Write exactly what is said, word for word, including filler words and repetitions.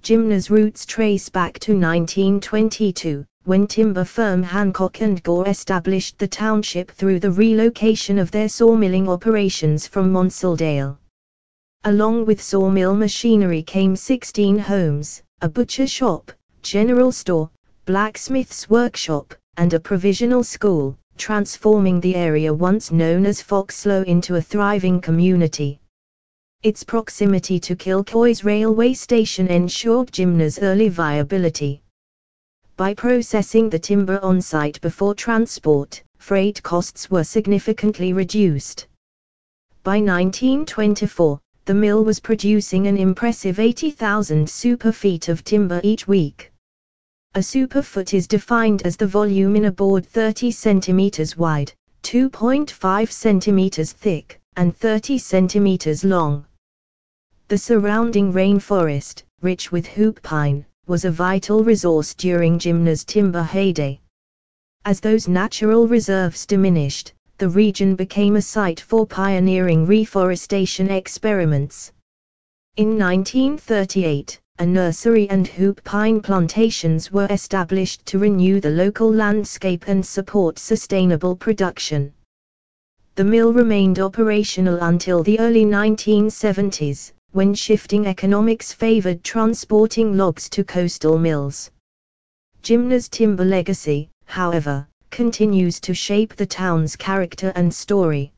Jimna's roots trace back to nineteen twenty-two, when timber firm Hancock and Gore established the township through the relocation of their sawmilling operations from Monsaldale. Along with sawmill machinery came sixteen homes, a butcher shop, general store, blacksmith's workshop, and a provisional school, transforming the area once known as Foxlow into a thriving community. Its proximity to Kilcoy's railway station ensured Jimna's early viability. By processing the timber on-site before transport, freight costs were significantly reduced. By nineteen twenty-four, the mill was producing an impressive eighty thousand super-feet of timber each week. A super-foot is defined as the volume in a board thirty centimeters wide, two point five centimeters thick, and thirty centimeters long. The surrounding rainforest, rich with hoop pine, was a vital resource during Jimna's timber heyday. As those natural reserves diminished, the region became a site for pioneering reforestation experiments. In nineteen thirty-eight, a nursery and hoop pine plantations were established to renew the local landscape and support sustainable production. The mill remained operational until the early nineteen seventies, when shifting economics favored transporting logs to coastal mills. Jimna's timber legacy, however, continues to shape the town's character and story.